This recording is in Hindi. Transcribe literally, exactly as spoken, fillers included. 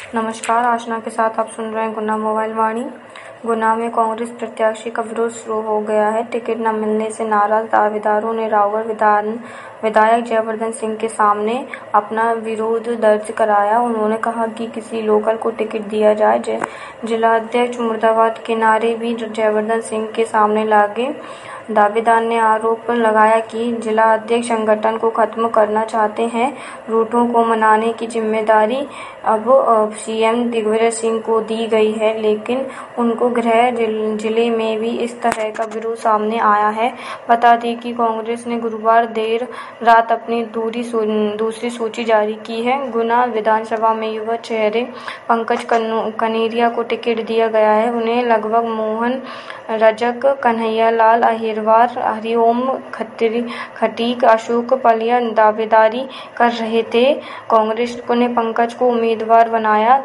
नमस्कार, आशना के साथ आप सुन रहे हैं गुना मोबाइल वाणी। गुना में कांग्रेस प्रत्याशी का विरोध शुरू हो गया है। टिकट न मिलने से नाराज दावेदारों ने रावगढ़ विधान विधायक जयवर्धन सिंह के सामने अपना विरोध दर्ज कराया। उन्होंने कहा कि किसी लोकल को टिकट दिया जाए। जिलाध्यक्ष मुर्दाबाद के नारे भी जयवर्धन सिंह के सामने लागे। दावेदार ने आरोप लगाया कि जिला अध्यक्ष संगठन को खत्म करना चाहते हैं। रूटों को मनाने की जिम्मेदारी अब सीएम दिग्विजय सिंह को दी गई है, लेकिन उनको गृह जिले में भी इस तरह का विरोध सामने आया है। बता दें कि कांग्रेस ने गुरुवार देर रात अपनी दूरी दूसरी सूची जारी की है। गुना विधानसभा में युवा चेहरे पंकज कनेरिया को टिकट दिया गया है। उन्हें लगभग मोहन रजक, कन्हैयालाल अहिरवार, हरिओम खटीक, अशोक पलिया दावेदारी कर रहे थे। कांग्रेस ने पंकज को उम्मीदवार बनाया